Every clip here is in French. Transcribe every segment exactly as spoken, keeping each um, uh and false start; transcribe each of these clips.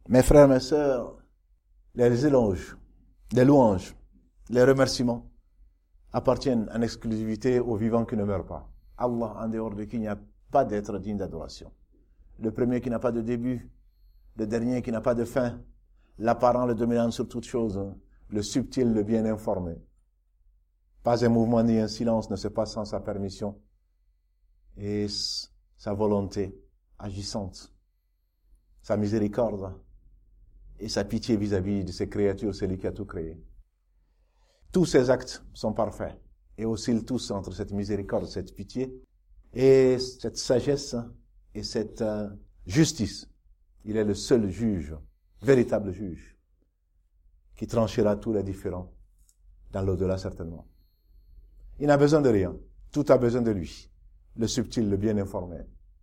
Mes frères, mes sœurs, les éloges, les louanges, les remerciements appartiennent en exclusivité aux vivants qui ne meurent pas. Allah, en dehors de qui il n'y a pas d'être digne d'adoration. Le premier qui n'a pas de début, le dernier qui n'a pas de fin, l'apparent, le dominant sur toute chose, le subtil, le bien informé. Pas un mouvement ni un silence ne se passe sans sa permission et sa volonté agissante, sa miséricorde et sa pitié vis-à-vis de ses créatures, celui qui a tout créé. Tous ces actes sont parfaits et oscillent tous entre cette miséricorde, cette pitié et cette sagesse et cette euh, justice. Il est le seul juge, véritable juge, qui tranchera tous les différends dans l'au-delà certainement. Il n'a besoin de rien. Tout a besoin de lui. Le subtil, le bien informé.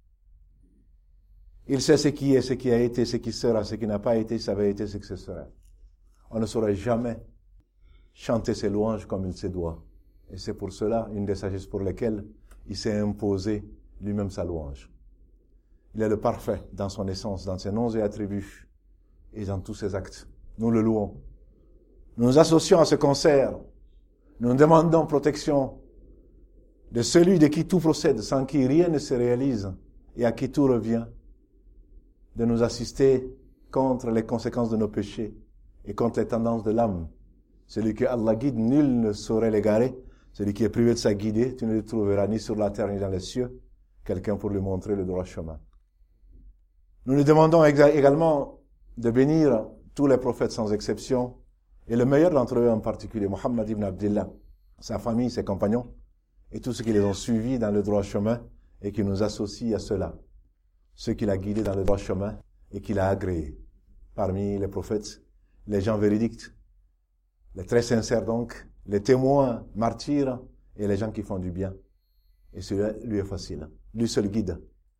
Il sait ce qui est, ce qui a été, ce qui sera, ce qui n'a pas été, ça avait été, ce que ce serait. On ne saurait jamais chanter ses louanges comme il se doit. Et c'est pour cela, une des sagesses pour lesquelles il s'est imposé lui-même sa louange. Il est le parfait dans son essence, dans ses noms et attributs, et dans tous ses actes. Nous le louons. Nous nous associons à ce concert. Nous demandons protection de celui de qui tout procède, sans qui rien ne se réalise, et à qui tout revient, de nous assister contre les conséquences de nos péchés et contre les tendances de l'âme. Celui que Allah guide, nul ne saurait l'égarer. Celui qui est privé de sa guidée, tu ne le trouveras ni sur la terre ni dans les cieux, quelqu'un pour lui montrer le droit chemin. Nous lui demandons également de bénir tous les prophètes sans exception, et le meilleur d'entre eux en particulier, Muhammad ibn Abdillah, sa famille, ses compagnons, et tous ceux qui les ont suivis dans le droit chemin et qui nous associent à cela. Ceux qu'il a guidés dans le droit chemin et qu'il a agréés. Parmi les prophètes, les gens véridiques, les très sincères donc, les témoins martyrs et les gens qui font du bien. Et celui-là, lui est facile. Lui seul guide.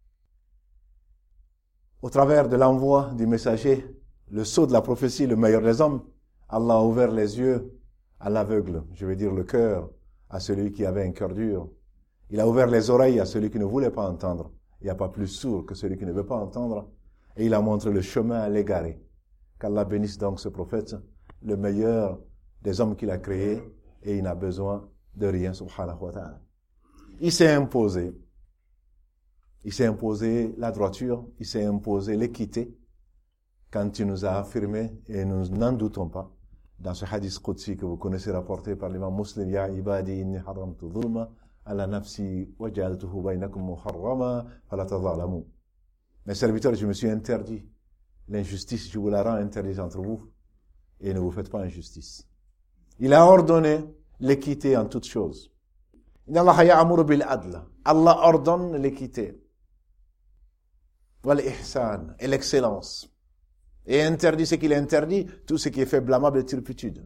Au travers de l'envoi du messager, le sceau de la prophétie, le meilleur des hommes, Allah a ouvert les yeux à l'aveugle, je veux dire le cœur, à celui qui avait un cœur dur. Il a ouvert les oreilles à celui qui ne voulait pas entendre. Il n'y a pas plus sourd que celui qui ne veut pas entendre. Et il a montré le chemin à l'égarer. Qu'Allah bénisse donc ce prophète, le meilleur des hommes qu'il a créés, et il n'a besoin de rien, subhanahu wa ta'ala. Il s'est imposé. Il s'est imposé la droiture, il s'est imposé l'équité, quand il nous a affirmé, et nous n'en doutons pas, dans ce hadith qudsi que vous connaissez rapporté par l'imam Muslim, Ya ibadi inni haramtu dhulma ala nafsi wa ja'altuhu bainakum muharrama fala tadhalamu. Mes serviteurs, je me suis interdit l'injustice, je vous la rends interdite entre vous, et ne vous faites pas injustice. Il a ordonné l'équité en toutes choses. Inna Allah ya'muru bil adl. Allah ordonne l'équité. Wal ihsan, et l'excellence. Et interdit ce qu'il interdit, tout ce qui est fait blâmable de turpitude.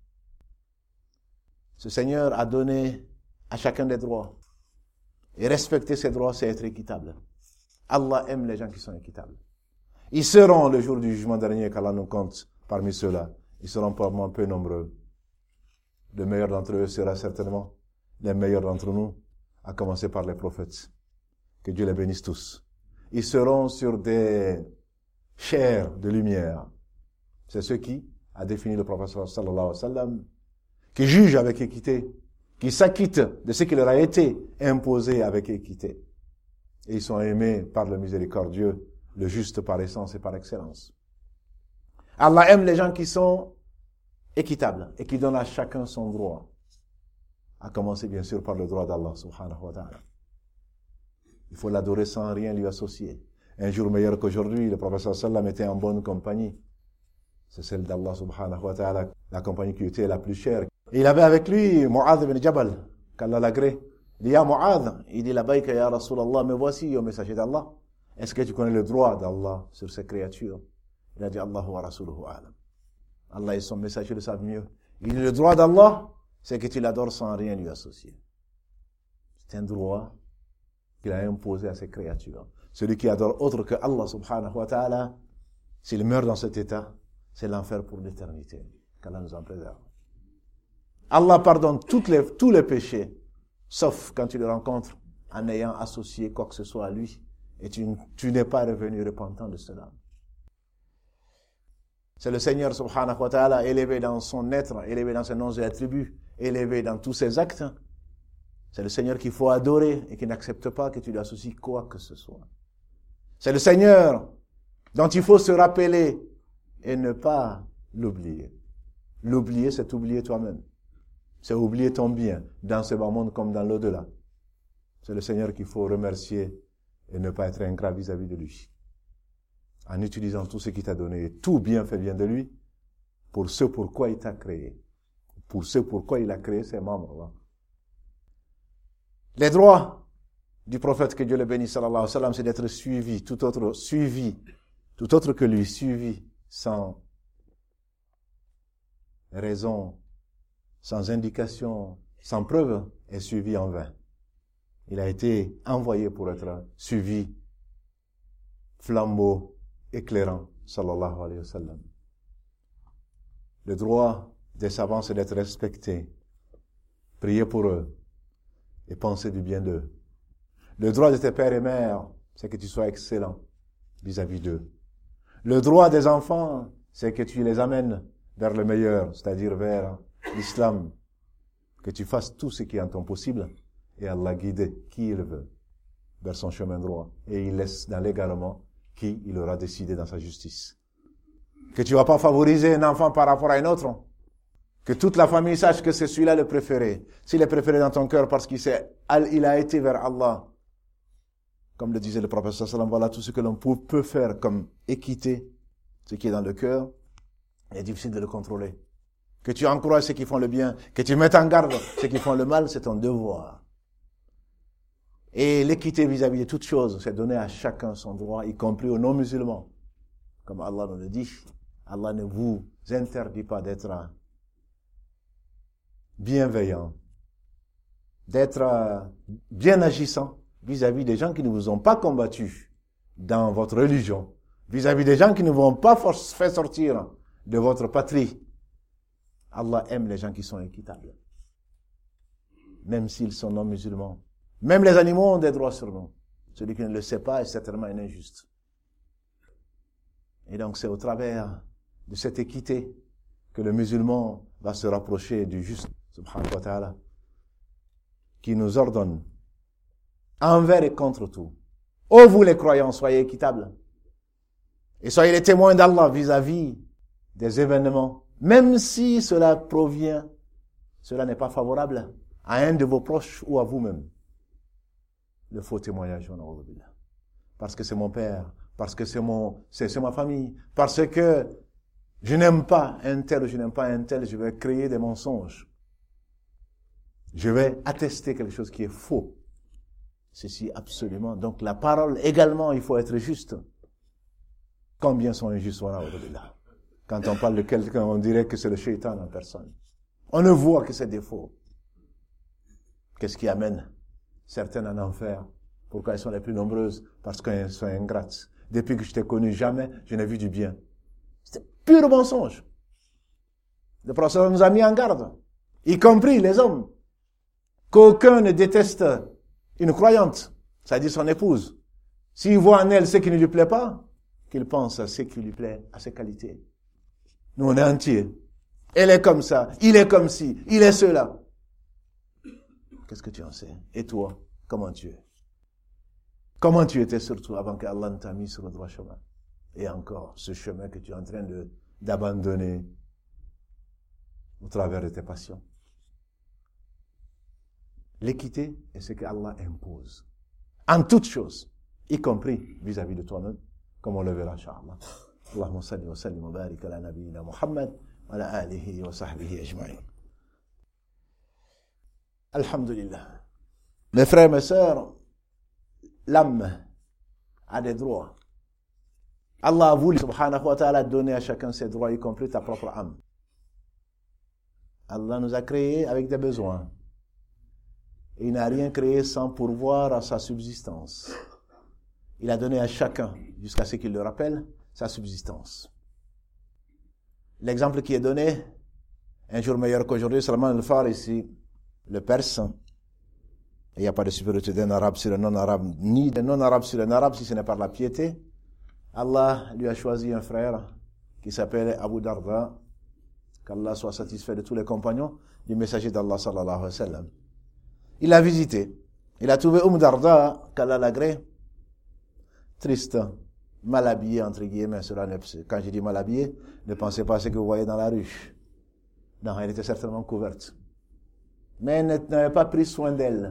Ce Seigneur a donné à chacun des droits. Et respecter ses droits, c'est être équitable. Allah aime les gens qui sont équitables. Ils seront, le jour du jugement dernier, qu'Allah nous compte parmi ceux-là, ils seront probablement peu nombreux. Le meilleur d'entre eux sera certainement les meilleurs d'entre nous, à commencer par les prophètes. Que Dieu les bénisse tous. Ils seront sur des chairs de lumière. C'est ce qui a défini le prophète sallallahu alayhi wa sallam, qui juge avec équité, qui s'acquitte de ce qui leur a été imposé avec équité. Et ils sont aimés par le miséricordieux, le juste par essence et par excellence. Allah aime les gens qui sont équitables et qui donnent à chacun son droit. À commencer bien sûr par le droit d'Allah subhanahu wa ta'ala. Il faut l'adorer sans rien lui associer. Un jour meilleur qu'aujourd'hui, le prophète sallallahu alayhi wa sallam était en bonne compagnie. C'est celle d'Allah subhanahu wa ta'ala, la compagnie qui était la plus chère. Et il avait avec lui Mu'adh ibn Jabal, qu'Allah l'agrée. Il dit, ya Mu'adh, il dit, labayka ya Rasulallah, me voici, au messager d'Allah. Est-ce que tu connais le droit d'Allah sur ses créatures? Il a dit, Allahu wa Rasuluhu a'lam. Allah et son messager le savent mieux. Il dit, le droit d'Allah, c'est que tu l'adores sans rien lui associer. C'est un droit qu'il a imposé à ses créatures. Celui qui adore autre que Allah subhanahu wa ta'ala, s'il meurt dans cet état, c'est l'enfer pour l'éternité. Qu'Allah nous en préserve. Allah pardonne toutes les, tous les péchés, sauf quand tu le rencontres en ayant associé quoi que ce soit à lui, et tu, tu n'es pas revenu repentant de cela. C'est le Seigneur subhanahu wa ta'ala, élevé dans son être, élevé dans ses noms et attributs, élevé dans tous ses actes. C'est le Seigneur qu'il faut adorer et qui n'accepte pas que tu lui associes quoi que ce soit. C'est le Seigneur dont il faut se rappeler et ne pas l'oublier. L'oublier, c'est oublier toi-même. C'est oublier ton bien, dans ce bas monde comme dans l'au-delà. C'est le Seigneur qu'il faut remercier et ne pas être ingrat vis-à-vis de lui. En utilisant tout ce qu'il t'a donné, tout bien fait vient de lui, pour ce pourquoi il t'a créé. Pour ce pourquoi il a créé ses membres. Là. Les droits du prophète, que Dieu le bénisse, sallallahu alayhi wa sallam, c'est d'être suivi, tout autre suivi, tout autre que lui, suivi sans raison, sans indication, sans preuve, est suivi en vain. Il a été envoyé pour être suivi, flambeau éclairant, sallallahu alayhi wa sallam. Le droit des savants, c'est d'être respecté, prier pour eux et penser du bien d'eux. Le droit de tes pères et mères, c'est que tu sois excellent vis-à-vis d'eux. Le droit des enfants, c'est que tu les amènes vers le meilleur, c'est-à-dire vers l'islam, que tu fasses tout ce qui est en ton possible, et Allah guide qui il veut vers son chemin droit, et il laisse dans l'égarement qui il aura décidé dans sa justice. Que tu vas pas favoriser un enfant par rapport à un autre, que toute la famille sache que c'est celui-là le préféré. S'il est préféré dans ton cœur parce qu'il sait, il a été vers Allah, comme le disait le prophète sallallahu alayhi wa sallam, voilà tout ce que l'on peut faire comme équité, ce qui est dans le cœur, il est difficile de le contrôler. Que tu encourages ceux qui font le bien, que tu mettes en garde ceux qui font le mal, c'est ton devoir. Et l'équité vis-à-vis de toutes choses, c'est donner à chacun son droit, y compris aux non-musulmans. Comme Allah nous le dit, Allah ne vous interdit pas d'être bienveillant, d'être bien agissant vis-à-vis des gens qui ne vous ont pas combattu dans votre religion, vis-à-vis des gens qui ne vous ont pas fait sortir de votre patrie. Allah aime les gens qui sont équitables, même s'ils sont non musulmans. Même les animaux ont des droits sur nous. Celui qui ne le sait pas est certainement un injuste. Et donc c'est au travers de cette équité que le musulman va se rapprocher du juste, subhanahu wa ta'ala, qui nous ordonne envers et contre tout. Ô vous les croyants, soyez équitables. Et soyez les témoins d'Allah vis-à-vis des événements, même si cela provient, cela n'est pas favorable à un de vos proches ou à vous-même. Le faux témoignage, parce que c'est mon père, parce que c'est mon, c'est, c'est ma famille, parce que je n'aime pas un tel ou je n'aime pas un tel, je vais créer des mensonges. Je vais attester quelque chose qui est faux. Ceci absolument. Donc la parole également, il faut être juste. Combien sont injustes, quand on parle de quelqu'un, on dirait que c'est le shaitan en personne. On ne voit que ses défauts. Qu'est-ce qui amène certaines en enfer? Pourquoi elles sont les plus nombreuses? Parce qu'elles sont ingrates. Depuis que je t'ai connu, jamais je n'ai vu du bien. C'est pur mensonge. Le prophète nous a mis en garde, y compris les hommes, qu'aucun ne déteste une croyante, c'est-à-dire son épouse. S'il voit en elle ce qui ne lui plaît pas, qu'il pense à ce qui lui plaît, à ses qualités. Nous, on est entiers. Elle est comme ça, il est comme ci, il est cela. Qu'est-ce que tu en sais? Et toi, comment tu es? Comment tu étais surtout avant qu'Allah ne t'a mis sur le droit chemin? Et encore, ce chemin que tu es en train de, d'abandonner au travers de tes passions. L'équité est ce qu'Allah impose. En toutes choses, y compris vis-à-vis de toi-même, comme on le verra, incha'Allah. Allahumma salli wa sallim wa barik ala nabiyyina Muhammad wa ala alihi wa sahbihi ajma'in. Alhamdulillah. Mes frères, mes sœurs, l'âme a des droits. Allah a voulu, subhanahu wa ta'ala, donner à chacun ses droits, y compris ta propre âme. Allah nous a créés avec des besoins. Et il n'a rien créé sans pourvoir à sa subsistance. Il a donné à chacun, jusqu'à ce qu'il le rappelle, sa subsistance. L'exemple qui est donné, un jour meilleur qu'aujourd'hui, Salman al-Farisi, le perse, il n'y a pas de supériorité d'un arabe sur un non-arabe, ni d'un non-arabe sur un arabe, si ce n'est par la piété. Allah lui a choisi un frère qui s'appelle Abu Darda, qu'Allah soit satisfait de tous les compagnons du messager d'Allah sallallahu alayhi wa sallam. Il l'a visité. Il a trouvé Umm Darda, qu'Allah l'agrée, triste, mal habillée, entre guillemets. Cela ne, quand je dis mal habillée, ne pensez pas à ce que vous voyez dans la rue. Non, elle était certainement couverte. Mais elle n'avait pas pris soin d'elle.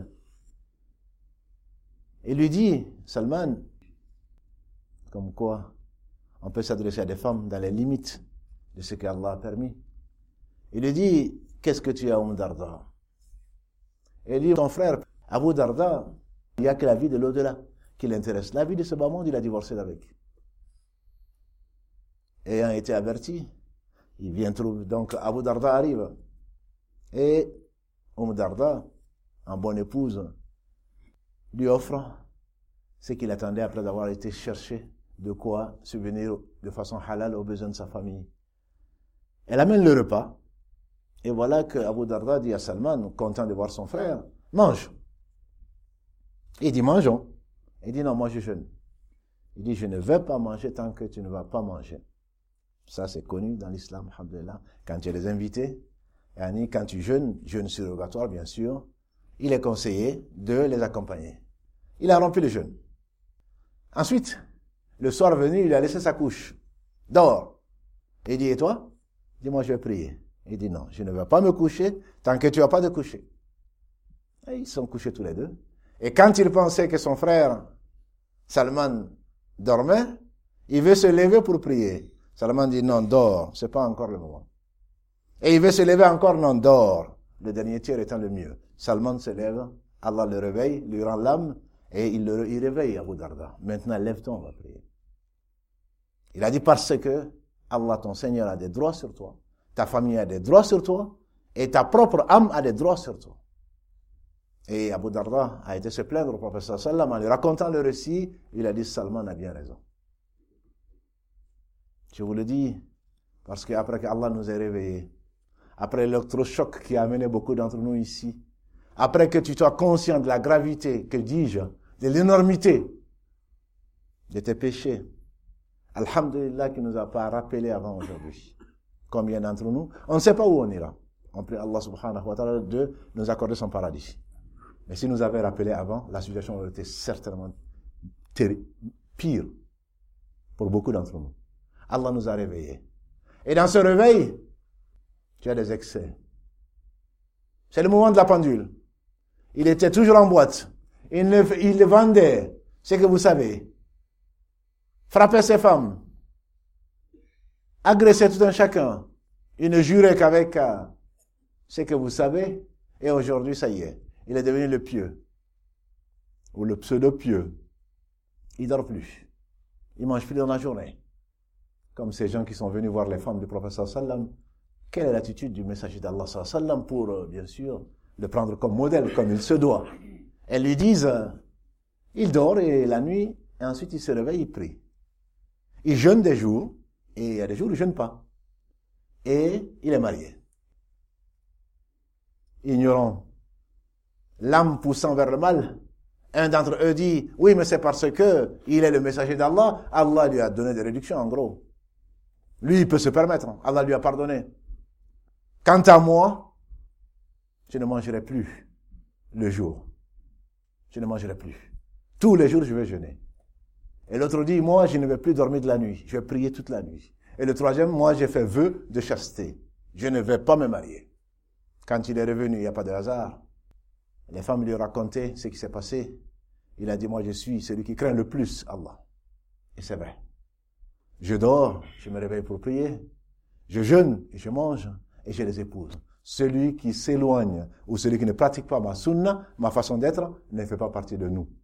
Il lui dit, Salman, comme quoi on peut s'adresser à des femmes dans les limites de ce qu'Allah a permis. Il lui dit, qu'est-ce que tu as, Umm Darda? Il dit, ton frère, Abu Darda, il n'y a que la vie de l'au-delà qui l'intéresse. La vie de ce bas monde, il a divorcé d'avec. Ayant été averti, il vient trouver, donc Abu Darda arrive. Et Umm Darda, en bonne épouse, lui offre ce qu'il attendait après avoir été chercher de quoi subvenir de façon halal aux besoins de sa famille. Elle amène le repas, et voilà que Abu Darda dit à Salman, content de voir son frère, mange. Il dit, mangeons. Il dit, non, moi je jeûne. Il dit, je ne vais pas manger tant que tu ne vas pas manger. Ça, c'est connu dans l'islam, alhamdulillah. Quand tu es les invités, et quand tu jeûnes, jeûne surrogatoire, bien sûr, il est conseillé de les accompagner. Il a rempli le jeûne. Ensuite, le soir venu, il a laissé sa couche. Dors. Il dit, et toi? Il dit, moi je vais prier. Il dit, non, je ne vais pas me coucher tant que tu n'as pas de coucher. Et ils sont couchés tous les deux. Et quand il pensait que son frère, Salman, dormait, il veut se lever pour prier. Salman dit, non, dors, c'est pas encore le moment. Et il veut se lever encore, non, dors. Le dernier tiers étant le mieux. Salman se lève, Allah le réveille, lui rend l'âme, et il, le, il réveille Abu Darda. Maintenant, lève-toi, on va prier. Il a dit, parce que Allah, ton Seigneur, a des droits sur toi, ta famille a des droits sur toi, et ta propre âme a des droits sur toi. Et Abu Darda a été se plaindre au prophète sallallahu alayhi wa sallam, en lui racontant le récit, il a dit, Salman a bien raison. Je vous le dis, parce qu'après qu'Allah nous ait réveillés, après l'électrochoc qui a amené beaucoup d'entre nous ici, après que tu sois conscient de la gravité, que dis-je, de l'énormité de tes péchés, alhamdulillah qui ne nous a pas rappelé avant aujourd'hui. Combien d'entre nous, on ne sait pas où on ira. On prie Allah subhanahu wa ta'ala de nous accorder son paradis. Mais si nous avait rappelé avant, la situation aurait été certainement terrible, pire pour beaucoup d'entre nous. Allah nous a réveillés. Et dans ce réveil, tu as des excès. C'est le moment de la pendule. Il était toujours en boîte. Il, ne, il vendait ce que vous savez. Frappait ses femmes. Agressait tout un chacun. Il ne jurait qu'avec euh, ce que vous savez. Et aujourd'hui, ça y est. Il est devenu le pieux. Ou le pseudo-pieux. Il dort plus. Il mange plus dans la journée. Comme ces gens qui sont venus voir les femmes du prophète sallallahu alayhi wa sallam. Quelle est l'attitude du messager d'Allah sallallahu alayhi wa sallam pour, euh, bien sûr, le prendre comme modèle, comme il se doit. Elles lui disent, euh, il dort et la nuit, et ensuite il se réveille, il prie. Il jeûne des jours, et il y a des jours où il ne jeûne pas. Et il est marié. Ignorant. L'âme poussant vers le mal. Un d'entre eux dit, oui, mais c'est parce que il est le messager d'Allah, Allah lui a donné des réductions, en gros. Lui, il peut se permettre. Allah lui a pardonné. Quant à moi, je ne mangerai plus le jour. Je ne mangerai plus. Tous les jours, je vais jeûner. Et l'autre dit, moi, je ne vais plus dormir de la nuit. Je vais prier toute la nuit. Et le troisième, moi, j'ai fait vœu de chasteté. Je ne vais pas me marier. Quand il est revenu, il n'y a pas de hasard. Les femmes lui ont raconté ce qui s'est passé. Il a dit, moi, je suis celui qui craint le plus Allah. Et c'est vrai. Je dors, je me réveille pour prier. Je jeûne et je mange et je les épouse. Celui qui s'éloigne ou celui qui ne pratique pas ma sunna, ma façon d'être, ne fait pas partie de nous.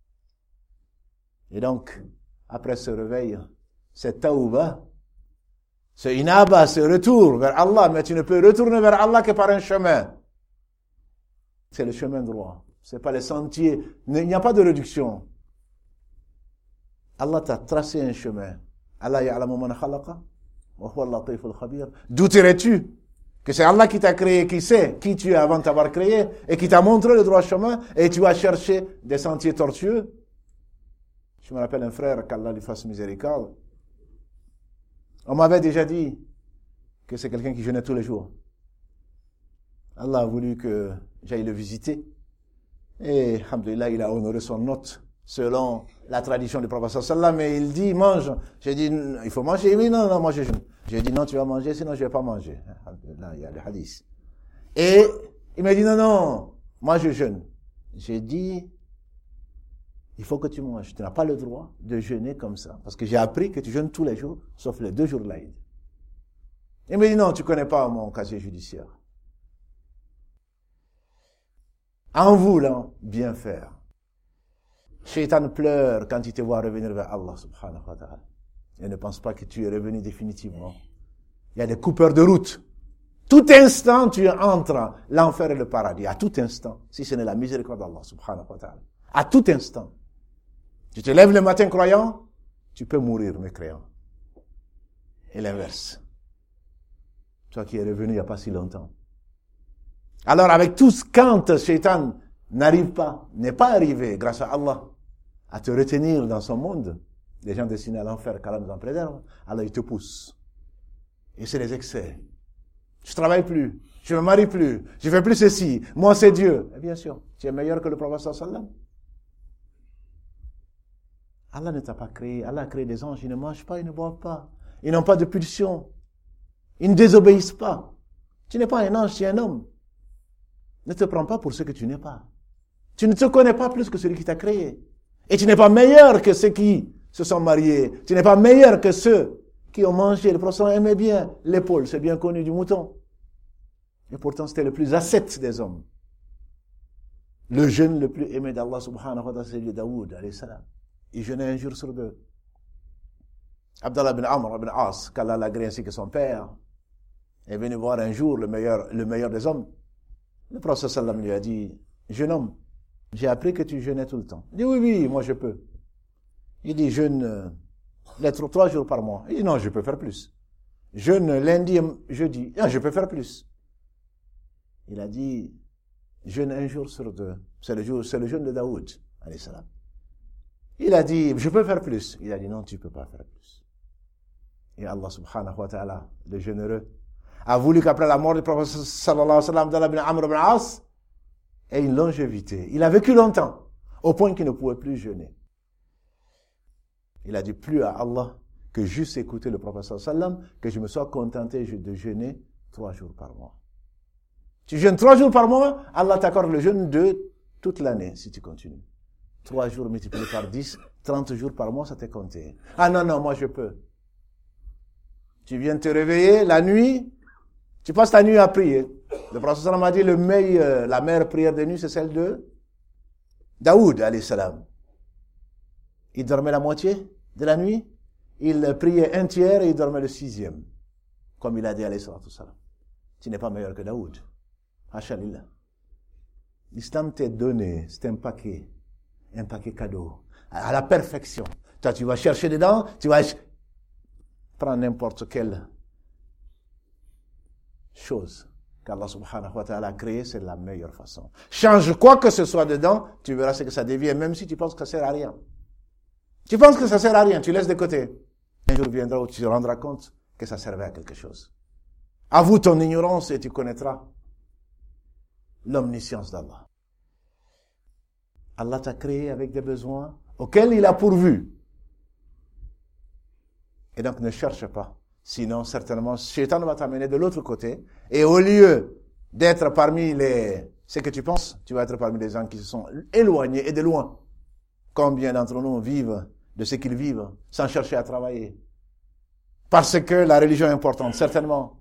Et donc, après ce réveil, c'est tawba, c'est inaba, ce retour vers Allah, mais tu ne peux retourner vers Allah que par un chemin. C'est le chemin droit. C'est pas les sentiers. Il n'y a pas de réduction. Allah t'a tracé un chemin. Allah ya'lamu man khalaqa wa huwa al-latiful khabir. Douterais-tu que c'est Allah qui t'a créé, qui sait qui tu es avant de t'avoir créé, et qui t'a montré le droit chemin, et tu as cherché des sentiers tortueux? Je me rappelle un frère, qu'Allah lui fasse miséricorde. On m'avait déjà dit que c'est quelqu'un qui jeûnait tous les jours. Allah a voulu que j'aille le visiter. Et, alhamdoulilah, il a honoré son hôte selon la tradition du prophète sallallahu alayhi wa sallam. Mais il dit, mange. J'ai dit, il faut manger. Oui, non, non, moi je jeûne. J'ai dit, non, tu vas manger, sinon je vais pas manger. Alhamdoulilah, il y a le hadith. Et il m'a dit, non, non, moi je jeûne. J'ai dit, il faut que tu manges. Tu n'as pas le droit de jeûner comme ça. Parce que j'ai appris que tu jeûnes tous les jours, sauf les deux jours de l'Aïd. Il m'a dit, non, tu connais pas mon casier judiciaire. En voulant bien faire. Shaitan pleure quand il te voit revenir vers Allah subhanahu wa ta'ala. Et ne pense pas que tu es revenu définitivement. Il y a des coupeurs de route. Tout instant, tu entres l'enfer et le paradis. À tout instant. Si ce n'est la miséricorde d'Allah subhanahu wa ta'ala. À tout instant. Tu te lèves le matin croyant, tu peux mourir mécréant. Et l'inverse. Toi qui es revenu il n'y a pas si longtemps. Alors avec tout ce quand Shaitan n'arrive pas, n'est pas arrivé, grâce à Allah, à te retenir dans son monde, les gens destinés à l'enfer, qu'Allah nous en préserve, alors il te pousse. Et c'est les excès. Je travaille plus, je me marie plus, je fais plus ceci, moi c'est Dieu. Et bien sûr, tu es meilleur que le prophète sallallahu alayhi wa sallam. Allah ne t'a pas créé, Allah a créé des anges, ils ne mangent pas, ils ne boivent pas, ils n'ont pas de pulsion, ils ne désobéissent pas. Tu n'es pas un ange, tu es un homme. Ne te prends pas pour ce que tu n'es pas. Tu ne te connais pas plus que celui qui t'a créé. Et tu n'es pas meilleur que ceux qui se sont mariés. Tu n'es pas meilleur que ceux qui ont mangé. Le prophète aimait bien l'épaule, c'est bien connu du mouton. Et pourtant, c'était le plus ascète des hommes. Le jeûne le plus aimé d'Allah subhanahu wa ta'ala, c'est le Daoud, alayhi salam. Il jeûnait un jour sur deux. Abdallah bin Amr bin As, qu'Allah l'a agréé ainsi que son père, est venu voir un jour le meilleur, le meilleur des hommes. Le prophète sallam lui a dit, jeune homme, j'ai appris que tu jeûnais tout le temps. Il dit, oui, oui, moi je peux. Il dit, jeûne euh, les trois, trois jours par mois. Il dit, non, je peux faire plus. Jeûne lundi et jeudi. Non, je peux faire plus. Il a dit, jeûne un jour sur deux. C'est le jour, c'est le jeûne de Daoud, alayhi salam. Il a dit, je peux faire plus. Il a dit, non, tu peux pas faire plus. Et Allah subhanahu wa ta'ala, le généreux, a voulu qu'après la mort du prophète sallallahu alayhi wa sallam, Abdallah bin Amr bin As, ait une longévité. Il a vécu longtemps, au point qu'il ne pouvait plus jeûner. Il a dit, plus à Allah que juste écouter le prophète sallallahu alayhi wa sallam, que je me sois contenté de jeûner trois jours par mois. Tu jeûnes trois jours par mois, Allah t'accorde le jeûne de toute l'année, si tu continues. Trois jours multipliés par dix, trente jours par mois, ça t'est compté. Ah non, non, moi je peux. Tu viens te réveiller la nuit, tu passes ta nuit à prier. Le prophète sallam a dit, le meilleur, la meilleure prière de nuit, c'est celle de Daoud, alayhi salam. Il dormait la moitié de la nuit, il priait un tiers et il dormait le sixième. Comme il a dit, alayhi salam. Tu n'es pas meilleur que Daoud. Hachalillah. L'islam t'est donné, c'est un paquet, un paquet cadeau, à la perfection. Toi, tu vas chercher dedans, tu vas prendre n'importe quelle chose qu'Allah subhanahu wa ta'ala a créée, c'est la meilleure façon. Change quoi que ce soit dedans, tu verras ce que ça devient, même si tu penses que ça sert à rien. Tu penses que ça sert à rien, tu laisses de côté. Un jour viendra où tu te rendras compte que ça servait à quelque chose. Avoue ton ignorance et tu connaîtras l'omniscience d'Allah. Allah t'a créé avec des besoins auxquels il a pourvu. Et donc ne cherche pas. Sinon, certainement, Shaitan va t'amener de l'autre côté. Et au lieu d'être parmi les, ce que tu penses, tu vas être parmi les gens qui se sont éloignés et de loin. Combien d'entre nous vivent de ce qu'ils vivent sans chercher à travailler? Parce que la religion est importante, certainement.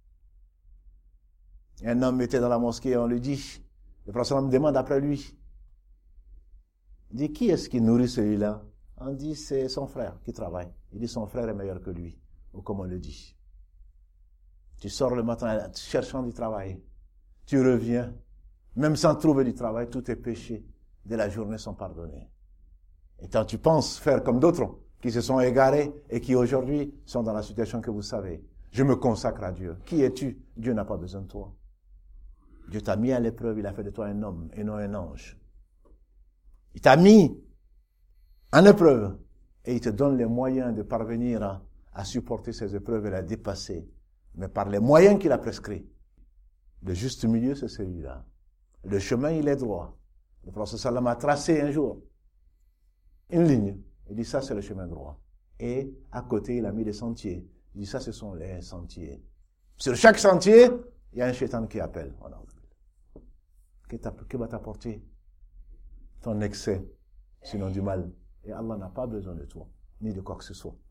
Un homme était dans la mosquée et on lui dit, le prophète me demande après lui, il dit, qui est-ce qui nourrit celui-là? On dit, c'est son frère qui travaille. Il dit, son frère est meilleur que lui. Ou comme on le dit. Tu sors le matin cherchant du travail. Tu reviens. Même sans trouver du travail, tous tes péchés de la journée sont pardonnés. Et quand tu penses faire comme d'autres qui se sont égarés et qui aujourd'hui sont dans la situation que vous savez. Je me consacre à Dieu. Qui es-tu? Dieu n'a pas besoin de toi. Dieu t'a mis à l'épreuve, il a fait de toi un homme et non un ange. Il t'a mis en épreuve et il te donne les moyens de parvenir à, à supporter ces épreuves et à les dépasser, mais par les moyens qu'il a prescrits. Le juste milieu, c'est celui-là. Le chemin, il est droit. Le prophète sallam a tracé un jour une ligne. Il dit ça, c'est le chemin droit. Et à côté, il a mis des sentiers. Il dit ça, ce sont les sentiers. Sur chaque sentier, il y a un shaitan qui appelle. Que va t'apporter ton excès, sinon du mal. Et Allah n'a pas besoin de toi, ni de quoi que ce soit.